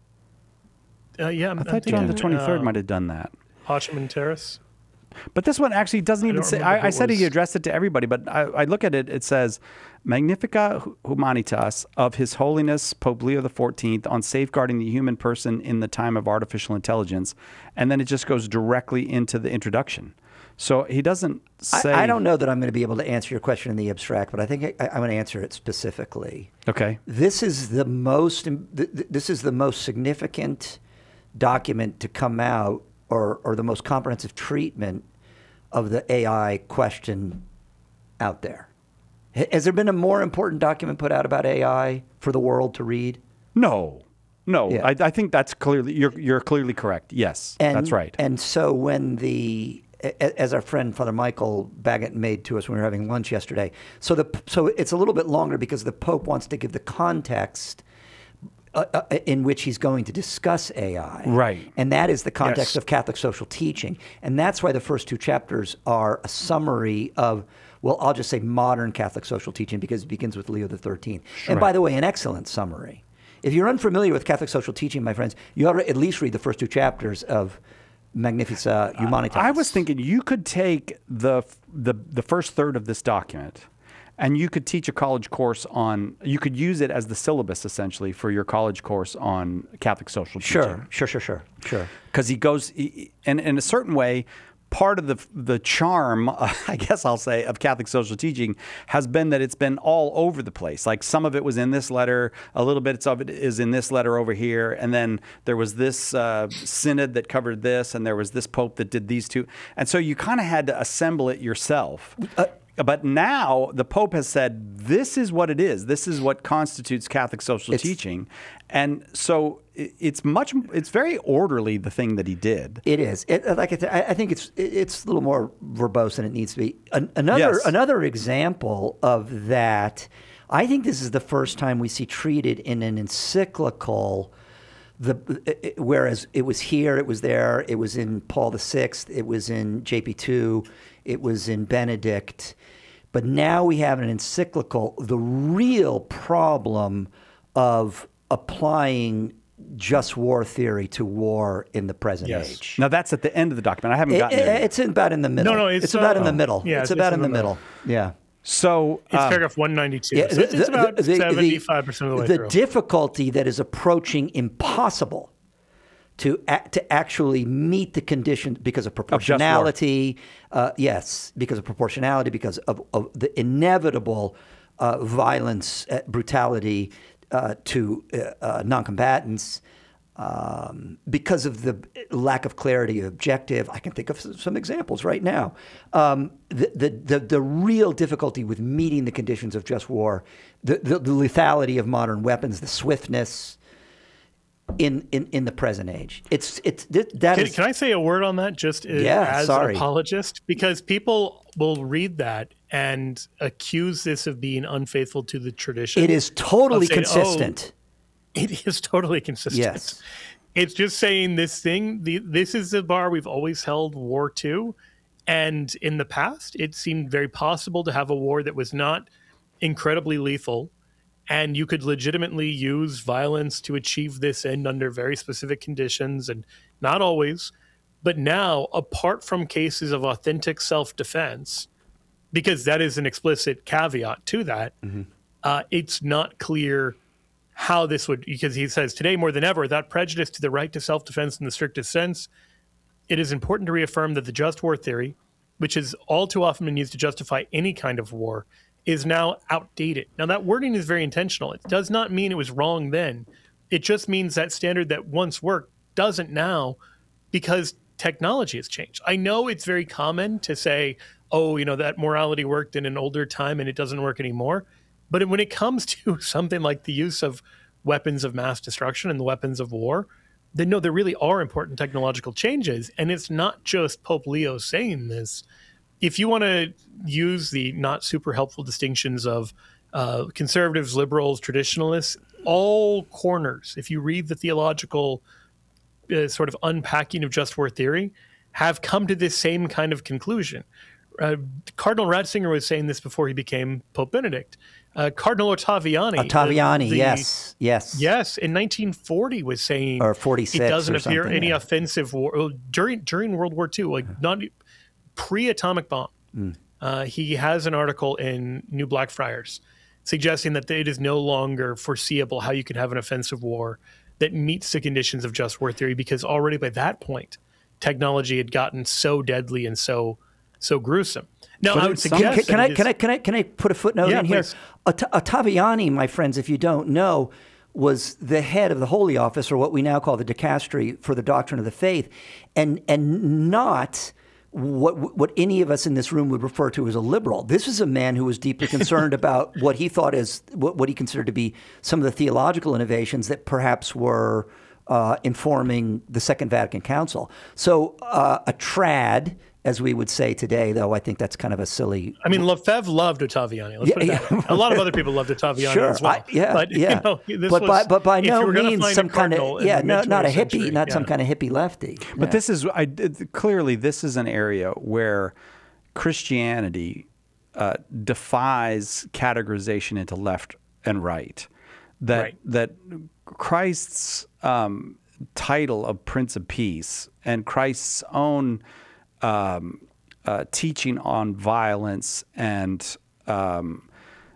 Uh, yeah, I'm, I I'm thought John the thinking, twenty-third uh, might have done that. Hochman Terrace. But this one actually doesn't even don't say. remember I, who I it said he was. addressed it to everybody, but I, I look at it. It says, "Magnificat Humanitas of His Holiness Pope Leo the Fourteenth on safeguarding the human person in the time of artificial intelligence," and then it just goes directly into the introduction. So he doesn't say. I, I don't know that I'm going to be able to answer your question in the abstract, but I think I, I'm going to answer it specifically. Okay. This is the most. th- th- This is the most significant document to come out, or or the most comprehensive treatment of the A I question out there. H- Has there been a more important document put out about A I for the world to read? No. No. Yeah. I, I think that's clearly. You're you're clearly correct. Yes, And, that's right. And so when the, a- as our friend Father Michael Baggett made to us when we were having lunch yesterday, so the so it's a little bit longer because the Pope wants to give the context uh, uh, in which he's going to discuss A I. Right. And that is the context Yes. of Catholic social teaching. And that's why the first two chapters are a summary of, well, I'll just say modern Catholic social teaching because it begins with Leo the thirteenth. And by the way, an excellent summary. If you're unfamiliar with Catholic social teaching, my friends, you ought to at least read the first two chapters of Magnificat Humanitas. I was thinking you could take the the the first third of this document, and you could teach a college course on. You could use it as the syllabus essentially for your college course on Catholic social teaching. Sure, sure, sure, sure, sure. Because he goes, he, and in a certain way, part of the the charm, uh, I guess I'll say, of Catholic social teaching has been that it's been all over the place. Like some of it was in this letter, a little bit of it is in this letter over here, and then there was this uh, synod that covered this, and there was this pope that did these two, and so you kind of had to assemble it yourself. Uh, But now the Pope has said, this is what it is. This is what constitutes Catholic social It's- teaching. And so i- it's much, it's very orderly, the thing that he did. It is. It, like I, th- I I think it's it- it's a little more verbose than it needs to be. An, another Yes. another example of that, I think this is the first time we see treated in an encyclical. The it, whereas it was here, it was there, it was in Paul the Sixth, it was in J P two, it was in Benedict, but now we have an encyclical. The real problem of applying just war theory to war in the present Yes. age. Now that's at the end of the document. I haven't It- gotten it- there yet. it's about in the middle. No, no, it's, about uh, in the oh, middle. yeah, it's it's- about it's in the middle. Yeah. So It's um, paragraph one ninety-two. Yeah, so it's, it's the- about the- the- seventy-five percent of the way the through. difficulty that is approaching impossible to a- to actually meet the conditions because of just war. proportionality. Uh, yes, because of proportionality, because of, of the inevitable uh, violence, uh, brutality uh, to uh, uh, non-combatants. Um, because of the lack of clarity of objective. I can think of s- some examples right now. Um, the, the, the, the real difficulty with meeting the conditions of just war, the, the, the lethality of modern weapons, the swiftness in, in, in the present age. It's, it's, th- that Can, is- can I say a word on that just as, Yeah, as sorry. an apologist? Because people will read that and accuse this of being unfaithful to the tradition. it is totally of saying, oh, consistent. It is totally consistent. Yes. It's just saying this thing, the, this is the bar we've always held war to. And in the past, it seemed very possible to have a war that was not incredibly lethal. And you could legitimately use violence to achieve this end under very specific conditions, and not always. But now, apart from cases of authentic self-defense, because that is an explicit caveat to that, uh, it's not clear how this would, because he says, today more than ever, without prejudice to the right to self-defense in the strictest sense, it is important to reaffirm that the just war theory, which has all too often been used to justify any kind of war, is now outdated. Now, that wording is very intentional. It does not mean it was wrong then. It just means that standard that once worked doesn't now, because technology has changed. I know it's very common to say, oh, you know, that morality worked in an older time and it doesn't work anymore. But when it comes to something like the use of weapons of mass destruction and the weapons of war, then no, there really are important technological changes. And it's not just Pope Leo saying this. If you want to use the not super helpful distinctions of uh, conservatives, liberals, traditionalists, all corners, if you read the theological uh, sort of unpacking of just war theory, have come to this same kind of conclusion. Uh, Cardinal Ratzinger was saying this before he became Pope Benedict. Uh, Cardinal Ottaviani. Ottaviani, the, the, yes, yes. Yes, in nineteen forty was saying or forty-six it doesn't or appear any yeah. offensive war during during World War Two, like not pre-atomic bomb. Mm. Uh, he has an article in New Blackfriars suggesting that it is no longer foreseeable how you can have an offensive war that meets the conditions of just war theory, because already by that point, technology had gotten so deadly and so so gruesome. Now, but I would some, suggest can, can I is, can I can I can I put a footnote yeah, in here? please. Ott- Ottaviani, my friends, if you don't know, was the head of the Holy Office, or what we now call the Dicastery for the Doctrine of the Faith, and and not what what any of us in this room would refer to as a liberal. This is a man who was deeply concerned about what he thought is what, what he considered to be some of the theological innovations that perhaps were uh, informing the Second Vatican Council. So uh, a trad, as we would say today, though I think that's kind of a silly. I mean, Lefebvre loved Ottaviani. Let's Yeah, put it that yeah. way. A lot of other people loved Ottaviani Sure, as well. I- yeah, but, yeah. You know, this but was, by but by if you no were gonna means find a some kind cardinal of in yeah, the no, not a mid-twentieth hippie, century, not yeah. some kind of hippie lefty. But Yeah. this is I, it- clearly this is an area where Christianity uh, defies categorization into left and right. That Right. that Christ's um, title of Prince of Peace and Christ's own um, uh, teaching on violence and um,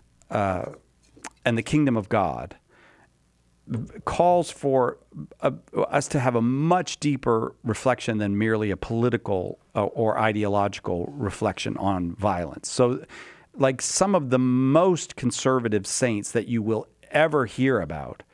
uh, and the kingdom of God calls for a, us to have a much deeper reflection than merely a political uh, or ideological reflection on violence. So, like some of the most conservative saints that you will ever hear about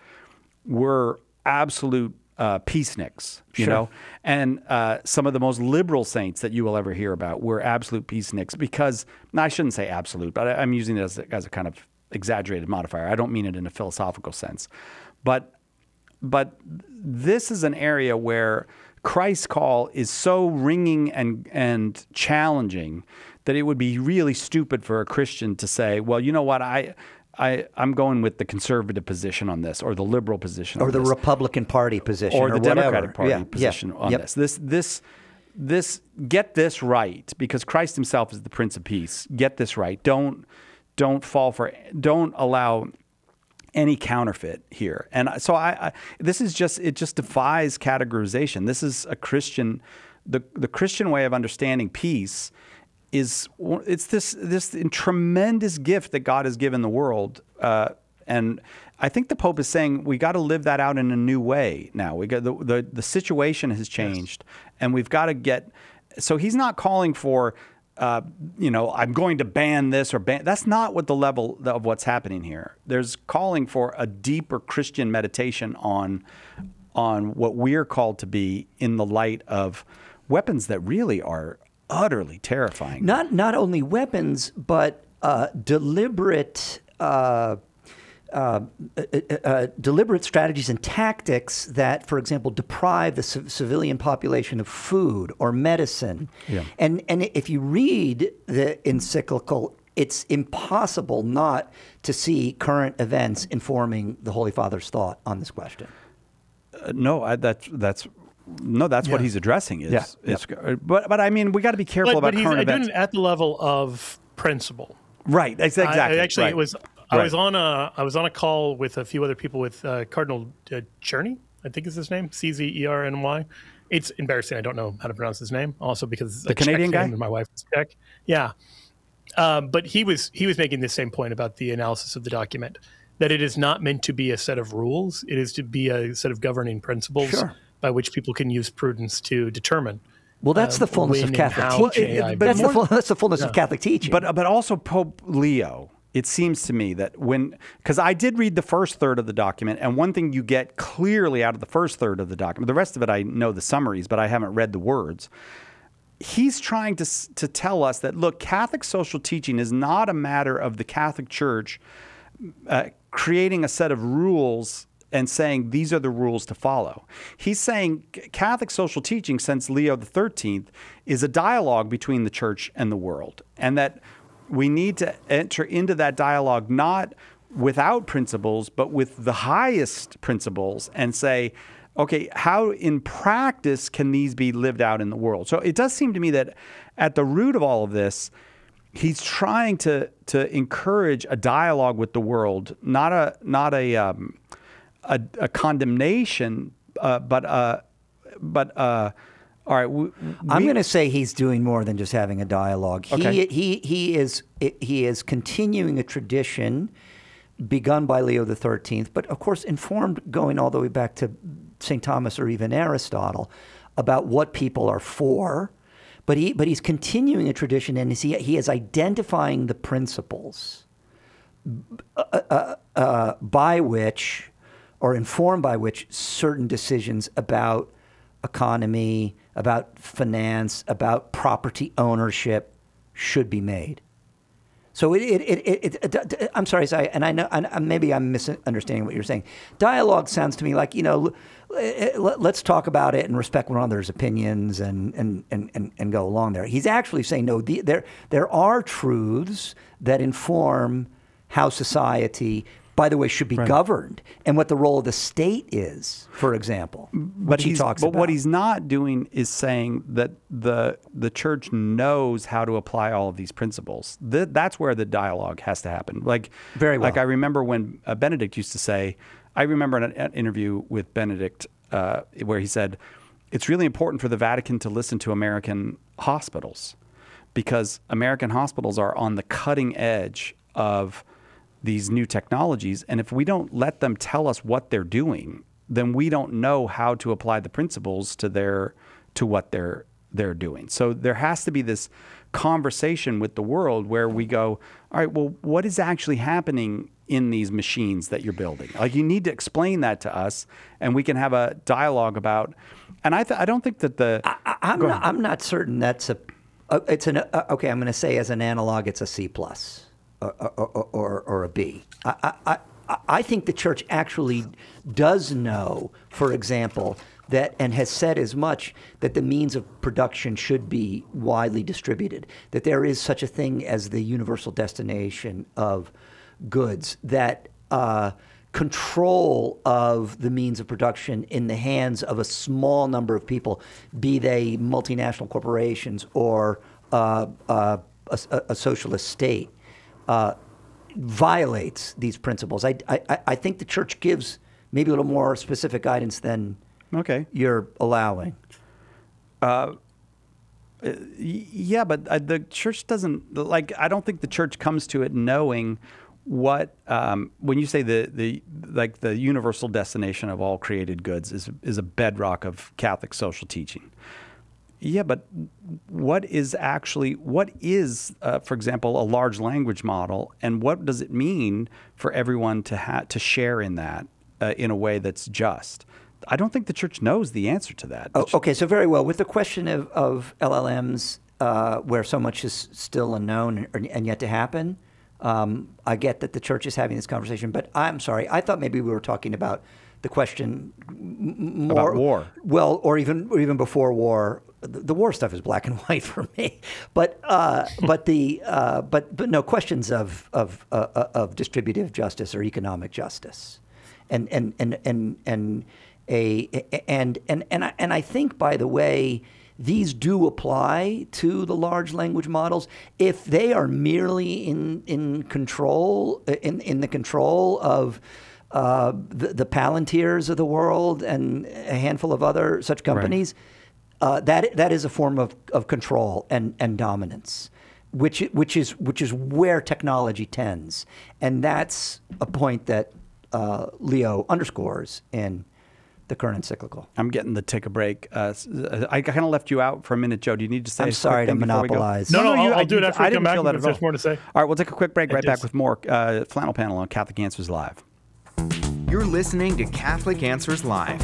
were absolute uh, peaceniks, you Sure. know, and uh, some of the most liberal saints that you will ever hear about were absolute peaceniks because, no, I shouldn't say absolute, but I, I'm using it as a, as a kind of exaggerated modifier. I don't mean it in a philosophical sense. But but this is an area where Christ's call is so ringing and and challenging that it would be really stupid for a Christian to say, well, you know what, I I I'm going with the conservative position on this, or the liberal position, or on the this, Republican Party position, or or the whatever. Democratic Party Yeah, position yeah, on yep. this. This this this get this right, because Christ Himself is the Prince of Peace. Get this right. Don't don't fall for. Don't allow any counterfeit here. And so I, I this is just it just defies categorization. This is a Christian the the Christian way of understanding peace is it's this this tremendous gift that God has given the world, uh, and I think the Pope is saying we got to live that out in a new way now. We got the the, the situation has changed, yes. And we've got to get. So he's not calling for. Uh, you know, I'm going to ban this or ban. That's not what the level of what's happening here. There's calling for a deeper Christian meditation on on what we're called to be in the light of weapons that really are utterly terrifying. Not not only weapons, but uh, deliberate. Uh, Uh, uh, uh, deliberate strategies and tactics that, for example, deprive the c- civilian population of food or medicine. Yeah. And and if you read the encyclical, it's impossible not to see current events informing the Holy Father's thought on this question. Uh, no, I, that's that's no, that's Yeah. what he's addressing. Is, Yeah. is but but I mean, we got to be careful but, about but he's current doing events. it at the level of principle. Right. That's exactly. I, actually, right. it was. I Right. was on a I was on a call with a few other people with uh, Cardinal uh, Czerny, I think is his name, C Z E R N Y. It's embarrassing. I don't know how to pronounce his name. Also because it's The a Czech Canadian name guy? and my wife is Czech. Yeah, um, but he was he was making the same point about the analysis of the document, that it is not meant to be a set of rules. It is to be a set of governing principles Sure. by which people can use prudence to determine. Well, that's um, the fullness when of and Catholic how teaching. A I but that's, the more- full, that's the fullness of Catholic teaching. But but also Pope Leo. It seems to me that when, because I did read the first third of the document, and one thing you get clearly out of the first third of the document, the rest of it I know the summaries, but I haven't read the words. He's trying to s- to tell us that, look, Catholic social teaching is not a matter of the Catholic Church uh, creating a set of rules and saying these are the rules to follow. He's saying Catholic social teaching since Leo the thirteenth is a dialogue between the church and the world, and that we need to enter into that dialogue not without principles, but with the highest principles and say, okay, how in practice can these be lived out in the world? So it does seem to me that at the root of all of this, he's trying to to encourage a dialogue with the world, not a not a um, a, a condemnation, uh, but uh, but uh, all right. We, I'm we- going to say he's doing more than just having a dialogue. He Okay. he he is he is continuing a tradition begun by Leo the thirteenth, but of course informed going all the way back to Saint Thomas or even Aristotle about what people are for. But he but he's continuing a tradition, and he he is identifying the principles uh, uh, uh, by which, or informed by which, certain decisions about economy, about finance, about property ownership should be made. So it, it, it, it, it, it I'm sorry, Si, and I know, and maybe I'm misunderstanding what you're saying. Dialogue sounds to me like, you know, let's talk about it and respect one another's opinions and and, and, and, and go along there. He's actually saying, no, the, there there are truths that inform how society, by the way, should be governed, and what the role of the state is, for example. But which he he's, talks but about. what he's not doing is saying that the the church knows how to apply all of these principles. Th- that's where the dialogue has to happen. Like Very well. Like I remember when uh, Benedict used to say. I remember an, an interview with Benedict uh, where he said, "It's really important for the Vatican to listen to American hospitals because American hospitals are on the cutting edge of these new technologies, and if we don't let them tell us what they're doing, then we don't know how to apply the principles to their to what they're they're doing. So there has to be this conversation with the world where we go, all right, well, what is actually happening in these machines that you're building? Like, you need to explain that to us, and we can have a dialogue about. And I th- I don't think that the I, I'm not, I'm not certain that's a. Uh, it's an uh, okay. I'm going to say as an analog, it's a C plus or or, or, or a B. I, I I I think the church actually does know, for example, that and has said as much that the means of production should be widely distributed. That there is such a thing as the universal destination of goods. That uh, control of the means of production in the hands of a small number of people, be they multinational corporations or uh, uh, a, a socialist state, uh, violates these principles. I, I, I think the church gives maybe a little more specific guidance than okay. you're allowing. Yeah, but uh, the church doesn't, like, I don't think the church comes to it knowing what, um, when you say the, the, like the universal destination of all created goods is, is a bedrock of Catholic social teaching. Yeah, but what is actually, what is, uh, for example, a large language model, and what does it mean for everyone to ha- to share in that uh, in a way that's just? I don't think the church knows the answer to that. Oh, okay, so very well. With the question of, of L L Ms, uh, where so much is still unknown and, and yet to happen, um, I get that the church is having this conversation, but I'm sorry, I thought maybe we were talking about the question m- more. About war. Well, or even or even before war. The, the war stuff is black and white for me, but uh, but the uh, but but no questions of of uh, of distributive justice or economic justice, and and and and and a and and and I, and I think, by the way, these do apply to the large language models if they are merely in in control in in the control of uh, the, the Palantirs of the world and a handful of other such companies. Right. Uh, that that is a form of, of control and, and dominance. which which is which is where technology tends, and that's a point that uh, Leo underscores in the current encyclical. I'm getting the take a break. Uh, I kind of left you out for a minute, Joe. Do you need to say? I'm a sorry quick to thing before we go? monopolize. No, no, you, I'll, I'll I, do it after I we come didn't back feel that if at there's all. more to say. All right, we'll take a quick break. It Right back just- with more uh, Flannel Panel on Catholic Answers Live. You're listening to Catholic Answers Live.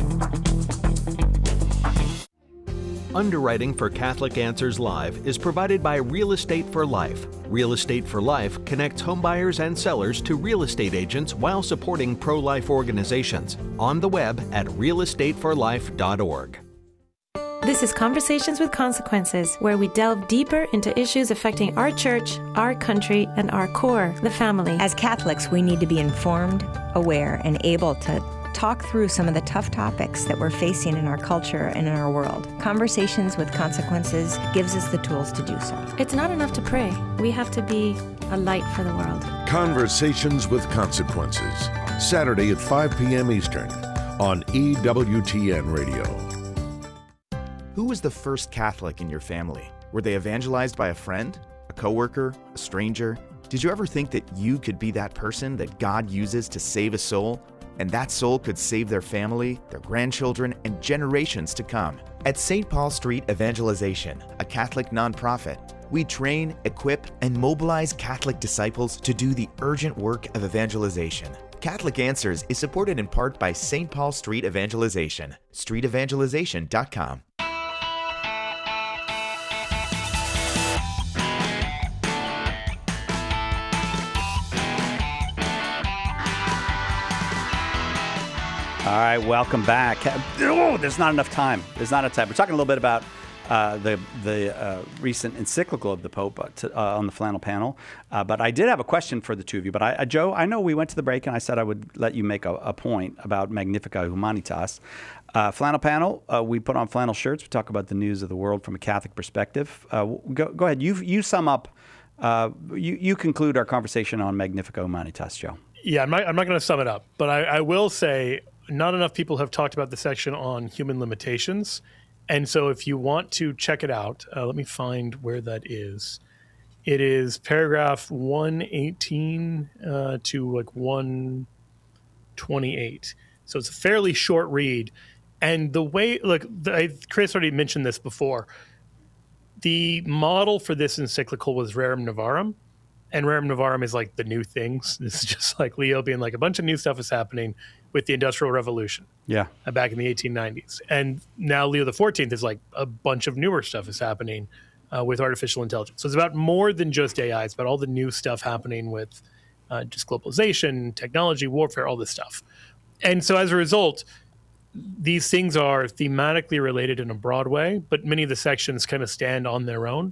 Underwriting for Catholic Answers Live is provided by Real Estate for Life. Real Estate for Life connects homebuyers and sellers to real estate agents while supporting pro-life organizations. On the web at real estate for life dot org. This is Conversations with Consequences, where we delve deeper into issues affecting our church, our country, and our core, the family. As Catholics, we need to be informed, aware, and able to talk through some of the tough topics that we're facing in our culture and in our world. Conversations with Consequences gives us the tools to do so. It's not enough to pray. We have to be a light for the world. Conversations with Consequences, Saturday at five p.m. Eastern on E W T N Radio. Who was the first Catholic in your family? Were they evangelized by a friend, a coworker, a stranger? Did you ever think that you could be that person that God uses to save a soul? And that soul could save their family, their grandchildren, and generations to come. At Saint Paul Street Evangelization, a Catholic nonprofit, we train, equip, and mobilize Catholic disciples to do the urgent work of evangelization. Catholic Answers is supported in part by Saint Paul Street Evangelization, street evangelization dot com. All right, welcome back. Oh, there's not enough time. There's not enough time. We're talking a little bit about uh, the the uh, recent encyclical of the Pope uh, to, uh, on the Flannel Panel. Uh, but I did have a question for the two of you. But I, uh, Joe, I know we went to the break and I said I would let you make a, a point about Magnificat Humanitas. Uh, Flannel Panel, uh, we put on flannel shirts. We talk about the news of the world from a Catholic perspective. Uh, go, go ahead. You you sum up. Uh, you you conclude our conversation on Magnificat Humanitas, Joe. Yeah, I'm not, I'm not going to sum it up, but I, I will say not enough people have talked about the section on human limitations. And so if you want to check it out, uh, let me find where that is. It is paragraph one eighteen uh, to like one twenty-eight. So it's a fairly short read. And the way, look, the, Chris already mentioned this before. The model for this encyclical was Rerum Novarum. And Rerum Novarum is like the new things. This is just like Leo being like, a bunch of new stuff is happening with the Industrial Revolution. Yeah. Uh, back in the eighteen nineties. And now Leo the fourteenth is like a bunch of newer stuff is happening uh, with artificial intelligence. So it's about more than just A I. It's about all the new stuff happening with uh, just globalization, technology, warfare, all this stuff. And so as a result, these things are thematically related in a broad way, but many of the sections kind of stand on their own.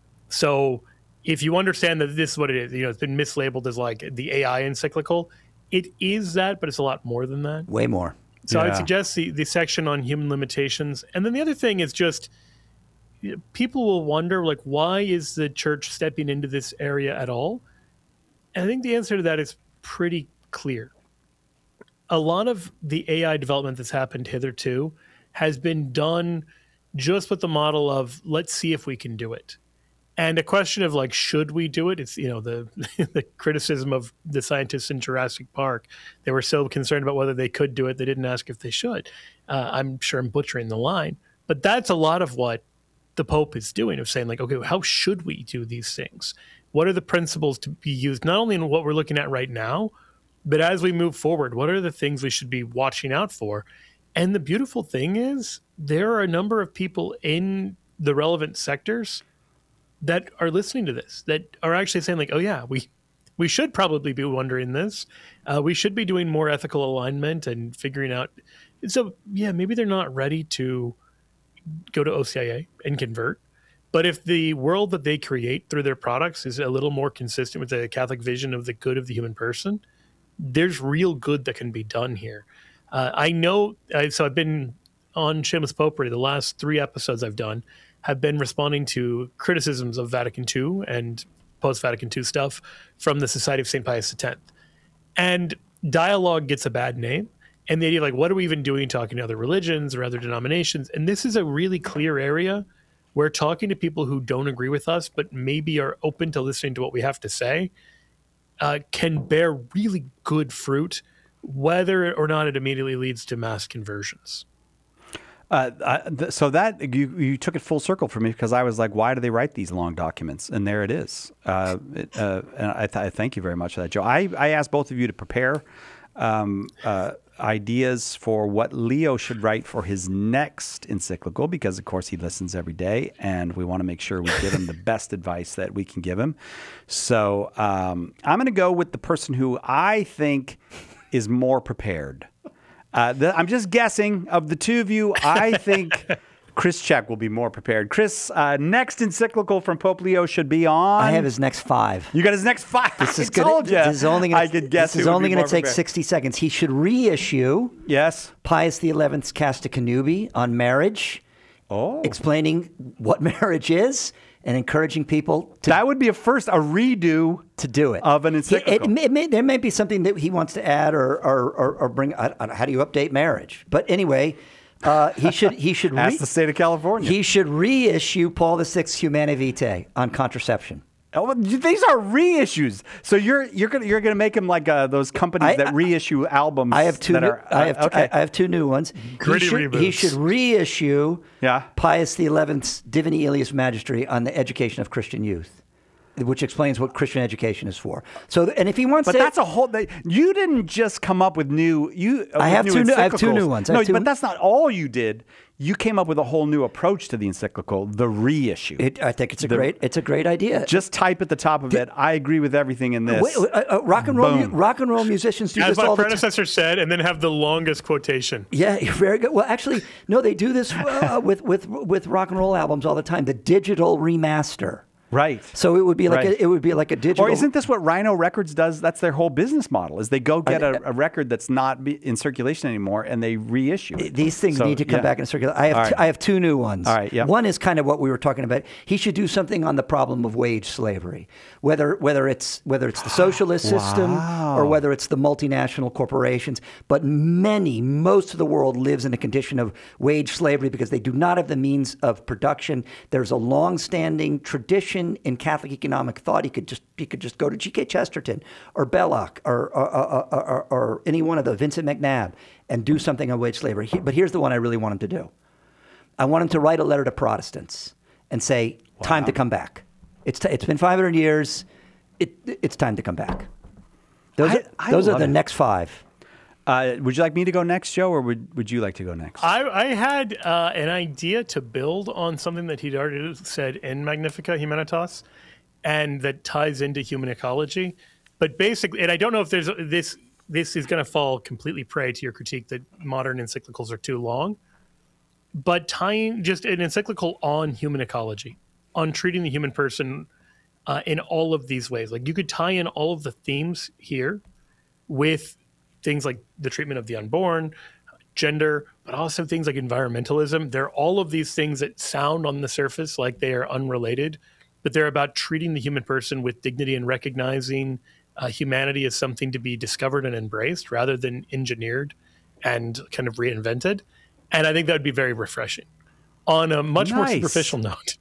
So if you understand that this is what it is, you know, it's been mislabeled as like the A I encyclical. It is that, but it's a lot more than that. Way more. So Yeah. I'd suggest the, the section on human limitations. And then the other thing is just you know, people will wonder, like, why is the church stepping into this area at all? And I think the answer to that is pretty clear. A lot of the A I development that's happened hitherto has been done just with the model of let's see if we can do it. And a question of like, should we do it? It's, you know, the the criticism of the scientists in Jurassic Park. They were so concerned about whether they could do it, they didn't ask if they should. Uh, I'm sure I'm butchering the line, but that's a lot of what the Pope is doing, of saying like, okay, how should we do these things? What are the principles to be used, not only in what we're looking at right now, but as we move forward, what are the things we should be watching out for? And the beautiful thing is there are a number of people in the relevant sectors that are listening to this, that are actually saying like, oh yeah, we we should probably be wondering this. Uh, we should be doing more ethical alignment and figuring out. So yeah, maybe they're not ready to go to O C I A and convert. But if the world that they create through their products is a little more consistent with the Catholic vision of the good of the human person, there's real good that can be done here. Uh, I know, uh, so I've been on Shameless Popery, the last three episodes I've done have been responding to criticisms of Vatican Two and post-Vatican Two stuff from the Society of Saint Pius X. And dialogue gets a bad name. And the idea of like, what are we even doing talking to other religions or other denominations? And this is a really clear area we're talking to people who don't agree with us, but maybe are open to listening to what we have to say, uh, can bear really good fruit, whether or not it immediately leads to mass conversions. Uh, I, th- so that you, you took it full circle for me, because I was like, why do they write these long documents? And there it is. Uh, it, uh, and I, th- I thank you very much for that, Joe. I, I asked both of you to prepare um, uh, ideas for what Leo should write for his next encyclical, because of course he listens every day, and we want to make sure we give him the best advice that we can give him. So um, I'm going to go with the person who I think is more prepared. Uh, the, I'm just guessing. Of the two of you, I think Chris Check will be more prepared. Chris, uh, next encyclical from Pope Leo should be on. I have his next five. You got his next five. This is I told you. This is only gonna, I could guess. This is only going to take prepared. sixty seconds. He should reissue. Yes. Pius the Eleventh's Casta Connubii on marriage. Oh. Explaining what marriage is and encouraging people to. That would be a first, a redo to do it of an encyclical. It, it, it may, there may be something that he wants to add or or, or, or bring. I, I, how do you update marriage? But anyway, uh, he should he should re- ask the state of California. He should reissue Paul the Sixth's Humanae Vitae on contraception. Oh, these are reissues. So you're you're gonna you're gonna make him like uh, those companies I, that I, reissue albums. I have two. That New, are, uh, I have. okay. I, I have two new ones. Gritty he should, reboots. He should reissue. Yeah. Pius the Eleventh's Divini Ilius Magistri on the education of Christian youth, which explains what Christian education is for. So, and if he wants, but to, that's a whole. They, you didn't just come up with new. You. Uh, I with have new two. New, I have two new encyclicals. ones. I No, have two, but that's not all you did. You came up with a whole new approach to the encyclical, the reissue. It, I think it's a The- great. It's a great idea. Just type at the top of it. I agree with everything in this. Wait, uh, uh, rock and roll. mu- Boom. Rock and roll musicians do As this my all the time. predecessor said, and then have the longest quotation. Yeah, you're very good. Well, actually, no, they do this uh, with with with rock and roll albums all the time. The digital remaster. Right. So it would be like Right. a, it would be like a digital. Or isn't this what Rhino Records does? That's their whole business model. Is they go get a, a record that's not be in circulation anymore and they reissue it. These things So, need to come yeah. back in circulation. I have All t- right. I have two new ones. All right, yeah. One is kind of what we were talking about. He should do something on the problem of wage slavery, whether whether it's whether it's the socialist system or whether it's the multinational corporations. But many, most of the world lives in a condition of wage slavery because they do not have the means of production. There's a long-standing tradition in Catholic economic thought. He could just he could just go to G K Chesterton or Belloc or or, or, or, or any one of the Vincent McNabb and do something on wage slavery. He, but here's the one I really want him to do. I want him to write a letter to Protestants and say, "Time to come back. It's t- it's been five hundred years. It it's time to come back." Those I- are, I those are love the it. next five. Uh, would you like me to go next, Joe, or would, would you like to go next? I, I had uh, an idea to build on something that he'd already said in Magnificat Humanitas, and that ties into human ecology. But basically, and I don't know if there's this. This is going to fall completely prey to your critique that modern encyclicals are too long. But tying just an encyclical on human ecology, on treating the human person uh, in all of these ways. Like you could tie in all of the themes here with things like the treatment of the unborn, gender, but also things like environmentalism. They're all of these things that sound on the surface like they are unrelated, but they're about treating the human person with dignity and recognizing uh, humanity as something to be discovered and embraced rather than engineered and kind of reinvented. And I think that would be very refreshing. On a much more Nice. superficial note,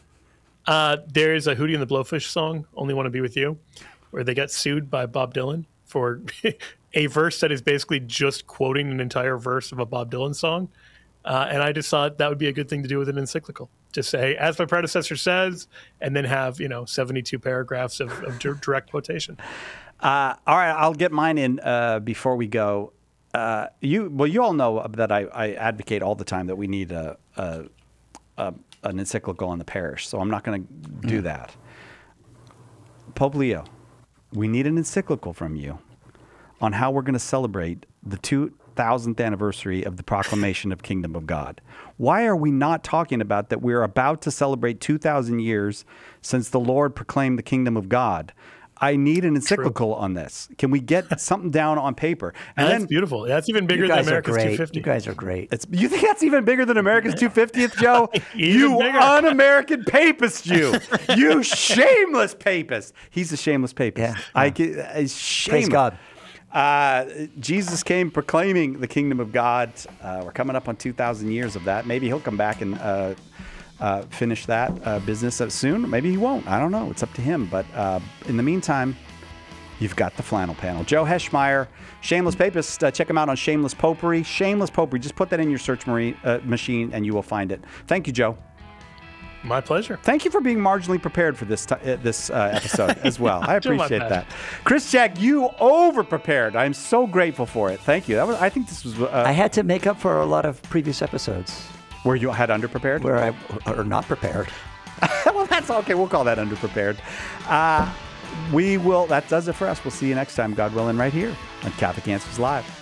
uh, there's a Hootie and the Blowfish song, Only Want to Be With You, where they got sued by Bob Dylan for a verse that is basically just quoting an entire verse of a Bob Dylan song. Uh, and I just thought that would be a good thing to do with an encyclical. Just say, as my predecessor says, and then have, you know, seventy-two paragraphs of, of di- direct quotation. Uh, all right, I'll get mine in uh, before we go. Uh, you well, you all know that I, I advocate all the time that we need a, a, a an encyclical on the parish. So I'm not going to do that. Pope Leo, we need an encyclical from you on how we're going to celebrate the two thousandth anniversary of the proclamation of Kingdom of God. Why are we not talking about that we're about to celebrate two thousand years since the Lord proclaimed the Kingdom of God? I need an encyclical on this. Can we get something down on paper? And That's then, beautiful. That's even bigger You than guys are America's great. two fifty. You guys are great. It's, you think that's even bigger than America's two hundred fiftieth, Joe? Even You bigger. un-American papist, you. You shameless papist. He's a shameless papist. Yeah. I get, it's shameless. Praise God. Uh, Jesus came proclaiming the kingdom of God. Uh, we're coming up on two thousand years of that. Maybe he'll come back and uh, uh, finish that uh, business soon. Maybe he won't. I don't know. It's up to him. But uh, in the meantime, you've got the flannel panel. Joe Heschmeyer, Shameless Papist. Uh, check him out on Shameless Popery. Shameless Popery. Just put that in your search marine, uh, machine and you will find it. Thank you, Joe. My pleasure. Thank you for being marginally prepared for this t- uh, this uh, episode as well. I Do my appreciate that. best. Chris Jack, you over-prepared. I'm so grateful for it. Thank you. That was, I think this was... Uh, I had to make up for a lot of previous episodes. Where you had under-prepared? Where I... Or not prepared. Well, that's okay. We'll call that under-prepared. Uh, we will... That does it for us. We'll see you next time, God willing, right here on Catholic Answers Live.